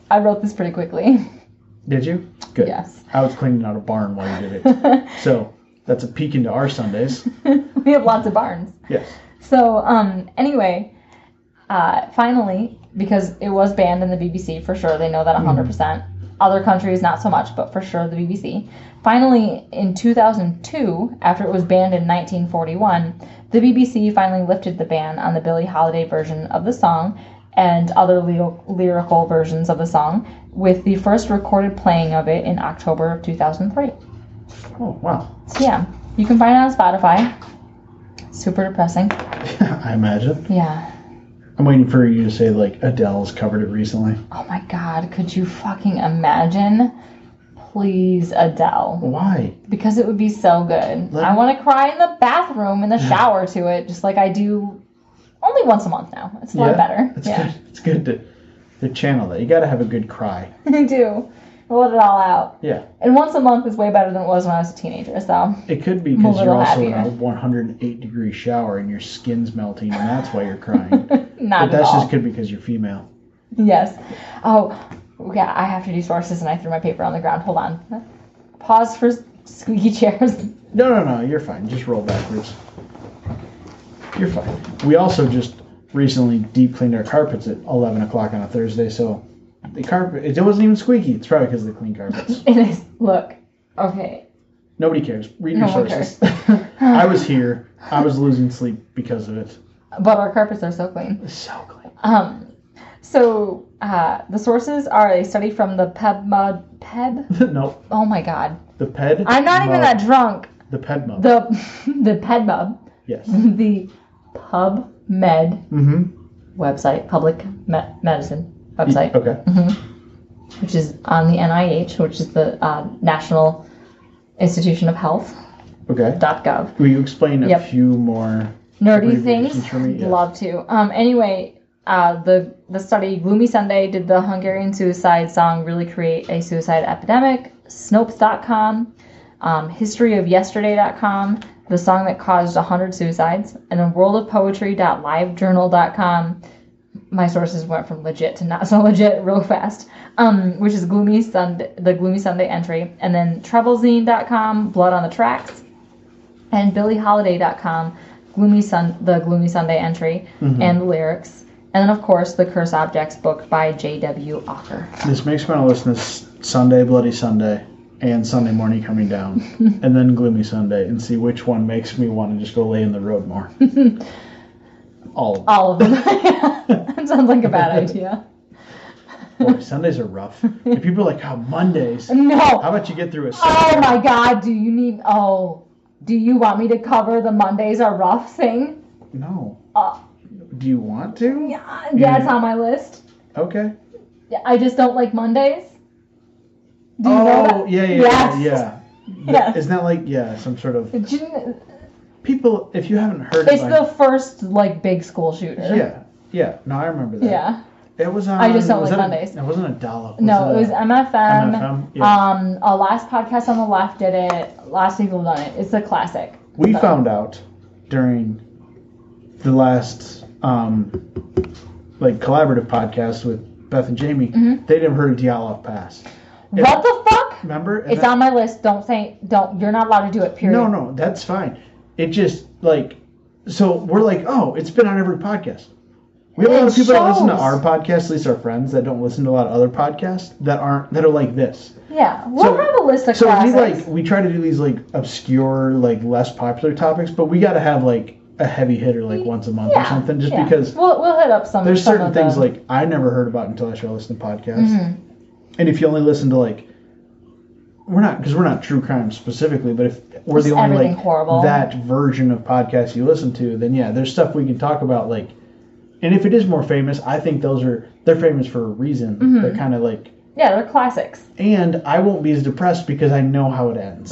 I wrote this pretty quickly. Did you? Good. Yes. I was cleaning out a barn while you did it. So that's a peek into our Sundays. We have lots of barns. Yes. So, um, anyway, uh, finally, because it was banned in the B B C, for sure, they know that one hundred percent. Mm. Other countries, not so much, but for sure the B B C. Finally, in two thousand two, after it was banned in nineteen forty-one, the B B C finally lifted the ban on the Billie Holiday version of the song and other ly- lyrical versions of the song, with the first recorded playing of it in October of two thousand three. Oh, wow. So, yeah, you can find it on Spotify. Super depressing. I imagine. Yeah. I'm waiting for you to say, like, Adele's covered it recently. Oh my god, could you fucking imagine? Please, Adele. Why? Because it would be so good. Let I me... want to cry in the bathroom, in the shower to it, just like I do only once a month now. It's a lot yeah, better. It's yeah. good. It's good to, to channel that. You gotta have a good cry. I do. Let it all out. Yeah. And once a month is way better than it was when I was a teenager, so. It could be because you're also happier. in a one hundred eight degree shower and your skin's melting and that's why you're crying. Not but that's at all. just could be because you're female. Yes. Oh, yeah, I have to do sources and I threw my paper on the ground. Hold on. Pause for squeaky chairs. No, no, no, you're fine. Just roll backwards. You're fine. We also just recently deep cleaned our carpets at eleven o'clock on a Thursday, so the carpet, it wasn't even squeaky. It's probably because of the clean carpets. It is. Look. Okay. Nobody cares. Read no your sources. I was here. I was losing sleep because of it. But our carpets are so clean. So clean. Um, so uh, the sources are a study from the PubMed. Peb? Nope. Oh my god. The Ped. I'm not even that drunk. The PedMub. The the PedMub. Yes. The PubMed mm-hmm. website, public me- medicine website. Okay. Mm-hmm. Which is on the N I H, which is the uh, National Institution of Health. Okay. Dot gov. Will you explain a yep. few more nerdy things? For me? Yes. Love to. Um. Anyway. Uh, the the study Gloomy Sunday did the Hungarian suicide song really create a suicide epidemic. Snopes dot com, um, history of yesterday dot com, the song that caused one hundred suicides, and then world of poetry dot live journal dot com. My sources went from legit to not so legit real fast. Um, which is Gloomy Sunday, the Gloomy Sunday entry, and then treblezine dot com, Blood on the Tracks, and billie holiday dot com, Gloomy Sun, the Gloomy Sunday entry, mm-hmm. and the lyrics. And then, of course, the Curse Objects book by J W Ocker. This makes me want to listen to Sunday, Bloody Sunday, and Sunday Morning Coming Down, and then Gloomy Sunday, and see which one makes me want to just go lay in the road more. All of them. All of them. That sounds like a bad idea. Boy, Sundays are rough. And people are like, oh, Mondays. No. How about you get through a Sunday? Oh, my God. Do you need... Oh. Do you want me to cover the Mondays are rough thing? No. Uh, Do you want to? Yeah, yeah, it's on my list. Okay. Yeah, I just don't like Mondays. Do you oh, know that? yeah, yeah, yes. yeah. Yes. Isn't that like, yeah, some sort of... Didn't, people, if you haven't heard it's about... the first, like, big school shooter. Yeah, yeah. No, I remember that. Yeah. It was on... I just don't was like that Mondays. A, it wasn't a dollop. No, it, it was M F M. M F M, yeah. Um, a last podcast on the left did it. Last people done it. It's a classic. We so. found out during the last, um, like, collaborative podcast with Beth and Jamie, mm-hmm. they'd never heard of Dyatlov Pass. What it, the fuck? Remember? It's that, on my list. Don't say, don't, you're not allowed to do it, period. No, no, that's fine. It just, like, so we're like, oh, it's been on every podcast. We have a lot of people shows. that listen to our podcast, at least our friends, that don't listen to a lot of other podcasts that aren't, that are like this. Yeah, we'll so, have a list of so classics. we, like, we try to do these, like, obscure, like, less popular topics, but we got to have, like, a heavy hitter, like, once a month yeah, or something, just yeah. because we'll, we'll hit up some there's some certain of things, the... like, I never heard about until I started listening to podcasts. Mm-hmm. And if you only listen to, like, we're not, because we're not true crime specifically, but if we're Just the only, like, horrible. that version of podcasts you listen to, then, yeah, there's stuff we can talk about, like, and if it is more famous, I think those are, they're famous for a reason. Mm-hmm. They're kind of, like... Yeah, they're classics. And I won't be as depressed because I know how it ends.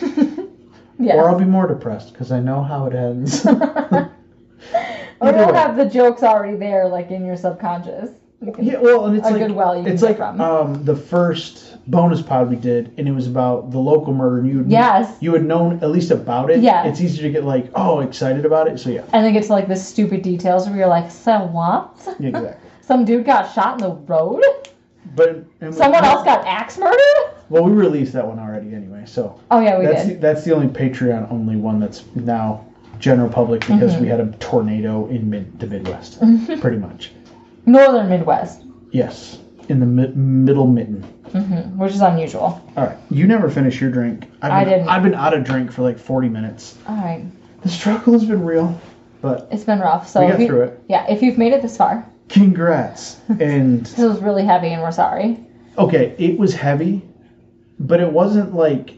Yes. Or I'll be more depressed because I know how it ends. Or you'll have the jokes already there, like, in your subconscious. You can, yeah, well, and it's a like, good well you it's can like get from. um, the first bonus pod we did, and it was about the local murder, and you would, yes. you had known at least about it. Yeah. It's easier to get, like, oh, excited about it, so yeah. And then get to, like, the stupid details where you're like, so what? Yeah, exactly. Some dude got shot in the road? But and Someone we, else got axe murdered? Well, we released that one already anyway, so. Oh, yeah, we that's did. The, that's the only Patreon only one that's now general public because Mm-hmm. we had a tornado in mid the Midwest, pretty much. Northern Midwest. Yes, in the mi- middle mitten. Mm-hmm. Which is unusual. All right, you never finish your drink. I've I been, didn't. I've been out of drink for like forty minutes. All right. The struggle has been real, but It's been rough. So we if got you, through it. Yeah, if you've made it this far, Congrats. And this was really heavy and we're sorry. okay, it was heavy, but it wasn't like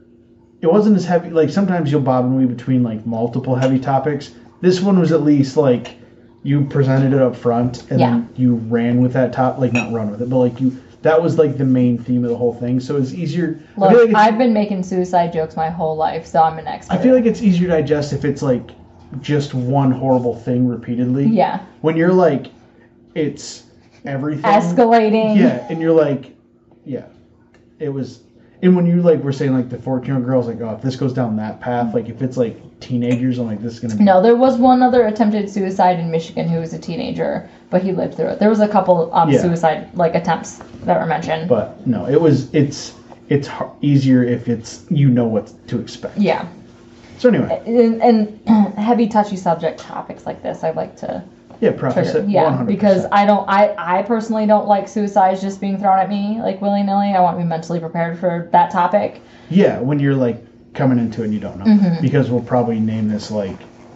it wasn't as heavy. Like sometimes you'll bob and weave between like multiple heavy topics. This one was at least like you presented it up front and Yeah. then you ran with that top, like not run with it, but like you. That was like the main theme of the whole thing. So it's easier. Look, I feel like it's, I've been making suicide jokes my whole life, so I'm an expert. I feel like it's easier to digest if it's like just one horrible thing repeatedly. Yeah. When you're like, it's everything Escalating. Yeah, and you're like, yeah, it was. And when you like were saying like the fourteen-year-old girls, like, oh, if this goes down that path, like if it's like teenagers, I'm like, this is gonna be. No, there was one other attempted suicide in Michigan who was a teenager, but he lived through it. There was a couple of Yeah. suicide like attempts that were mentioned. But no, it was. It's it's har- easier if it's you know what to expect. Yeah. So anyway, And, and heavy, touchy subject topics like this, I like to yeah, preface trigger. it. Yeah, one hundred percent. because I don't, I, I personally don't like suicides just being thrown at me like willy nilly. I want to be mentally prepared for that topic. Yeah, when you're like coming into it and you don't know, Mm-hmm. because we'll probably name this like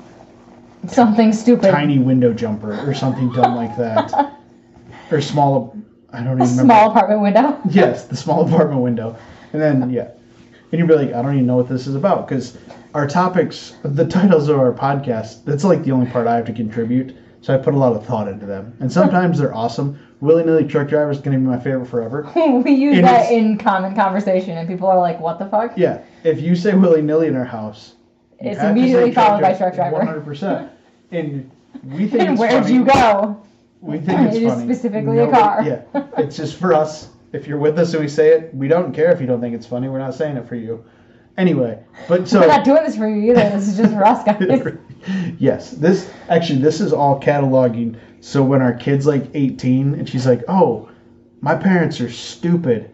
Something stupid. tiny window jumper or something dumb like that, or small. I don't even remember. Small apartment window. Yes, the small apartment window, and then yeah, and you'd be like, I don't even know what this is about because our topics, the titles of our podcast, that's like the only part I have to contribute. So I put a lot of thought into them, and sometimes they're awesome. Willy nilly truck driver is going to be my favorite forever. We use And that it's- in common conversation, and people are like, "What the fuck?" Yeah, if you say willy nilly in our house, you It's have to say immediately followed by truck driver. One hundred percent. And we think And it's where'd funny. you go? We think it's It is funny. specifically a Nobody- car. Yeah, it's just for us. If you're with us and we say it, we don't care if you don't think it's funny. We're not saying it for you. Anyway, but so We're not doing this for you either. This is just for us guys. yes, this actually this is all cataloging. So when our kid's like eighteen and she's like, "Oh, my parents are stupid,"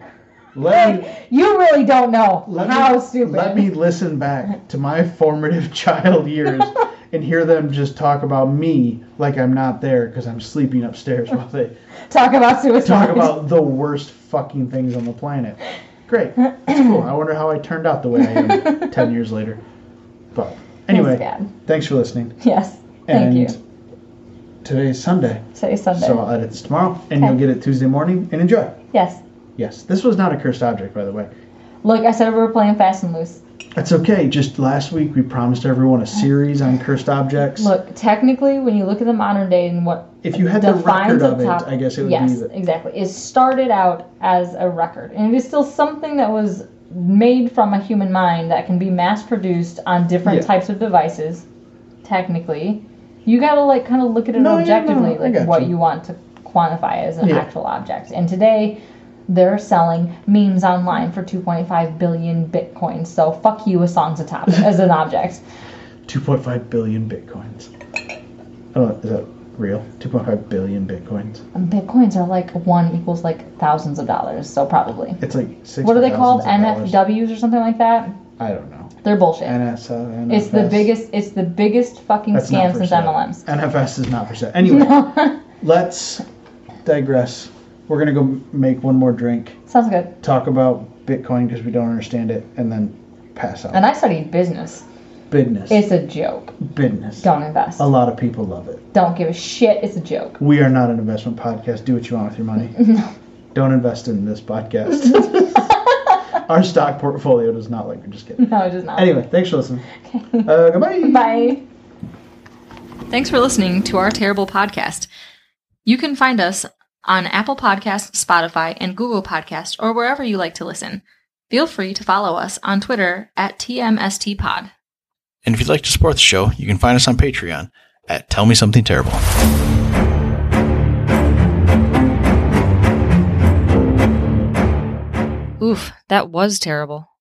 let me You really don't know let how me, stupid. Let me listen back to my formative child years and hear them just talk about me like I'm not there because I'm sleeping upstairs while they talk about suicide. talk about the worst fucking things on the planet. Great. That's cool. I wonder how I turned out the way I am ten years later. But anyway, bad. thanks for listening. Yes. Thank and you. Today's Sunday. Today's Sunday. So I'll edit it tomorrow and Okay. you'll get it Tuesday morning and enjoy. Yes. Yes. This was not a cursed object, by the way. Look, I said we were playing fast and loose. That's okay. Just last week we promised everyone a series on cursed objects. Look, technically, when you look at the modern day and what If you had the defines record a of it, top- I guess it would yes, be the... exactly. It started out as a record, and it is still something that was made from a human mind that can be mass-produced on different Yeah. types of devices. Technically, you gotta like kind of look at it No, yeah, objectively, no, I like got what you. you want to quantify as an Yeah. actual object. And today, they're selling memes online for two point five billion bitcoins. So fuck you, a song's a top as an object. two point five billion bitcoins. I don't know, is that real? two point five billion bitcoins. And bitcoins are like one equals like thousands of dollars, so probably. It's like six. What are they called? N F Ws or something like that? I don't know. They're bullshit. N S L, N F S. It's the biggest. It's the biggest fucking That's not scam for since sale. M L Ms. N F S is not for sale. Anyway, let's digress. We're gonna go make one more drink, Sounds good. talk about Bitcoin because we don't understand it, and then pass out. And I studied business. Business. It's a joke. Business. Don't invest. A lot of people love it. Don't give a shit. It's a joke. We are not an investment podcast. Do what you want with your money. No. Don't invest in this podcast. Our stock portfolio does not like. We're just kidding. No, it does not. Anyway, thanks for listening. Uh, goodbye. Bye. Thanks for listening to our terrible podcast. You can find us on Apple Podcasts, Spotify, and Google Podcasts, or wherever you like to listen. Feel free to follow us on Twitter at T M S T Pod. And if you'd like to support the show, you can find us on Patreon at Tell Me Something Terrible. Oof, that was terrible.